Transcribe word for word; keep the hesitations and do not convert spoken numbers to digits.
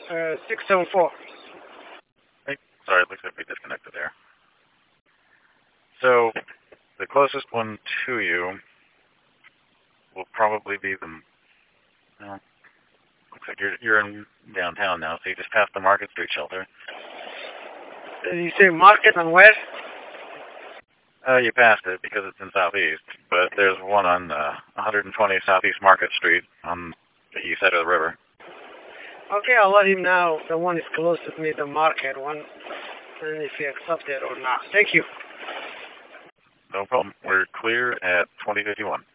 Uh, six seven four. Hey, sorry, it looks like we disconnected there. So, the closest one to you will probably be the, well, looks like you're, you're in downtown now, so you just passed the Market Street shelter. Did you say Market and where? Uh, you passed it because it's in Southeast, but there's one on uh, one twenty Southeast Market Street on the east side of the river. Okay, I'll let him know the one is closest to me, the Market one, and if he accepts it or not. Thank you. No problem. We're clear at twenty fifty-one.